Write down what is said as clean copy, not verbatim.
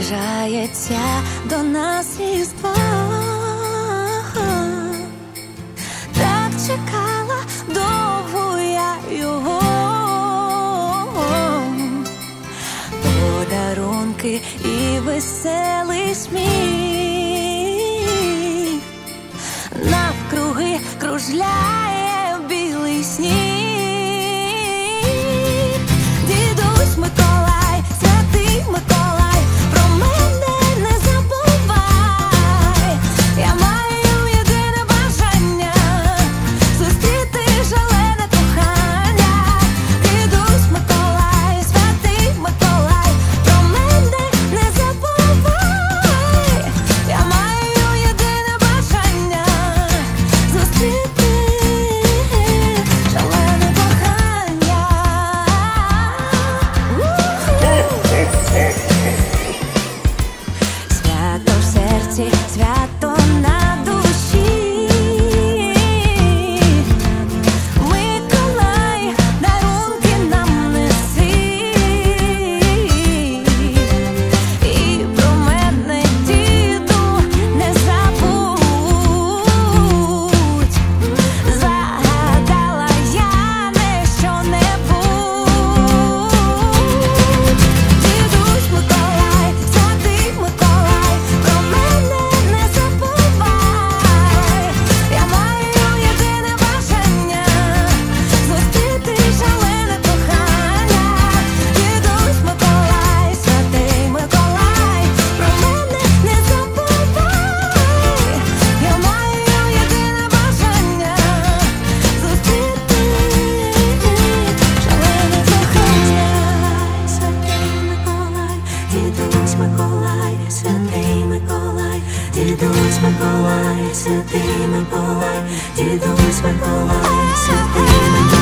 наближається до нас Різдво. Так чекала довго я його, подарунки і веселий сміх, навкруги кружляє білий сніг. Дідусь Миколай, святий Миколай, про мене не забувай. Я маю єдине бажання зустріти шалене кохання. Дідусь Миколай, святий Миколай, про мене не забувай. Я маю єдине бажання зустріти шалене кохання. Свято в серці, свято на душі. Миколай, дарунки нам неси. І про мене, діду, не забудь. Загадала я не що-небудь. Дідусь Миколай, святий Миколай, про мене не забувай. Я маю єдине бажання зустріти шалене кохання. Дідусь Миколай, святий Миколай, про мене не забувай. Я маю єдине бажання зустріти шалене кохання. Святий Миколай, дідусь Миколай, святий Миколай, дідусь Миколай, святий Миколай, дідусь Миколай, святий Миколай.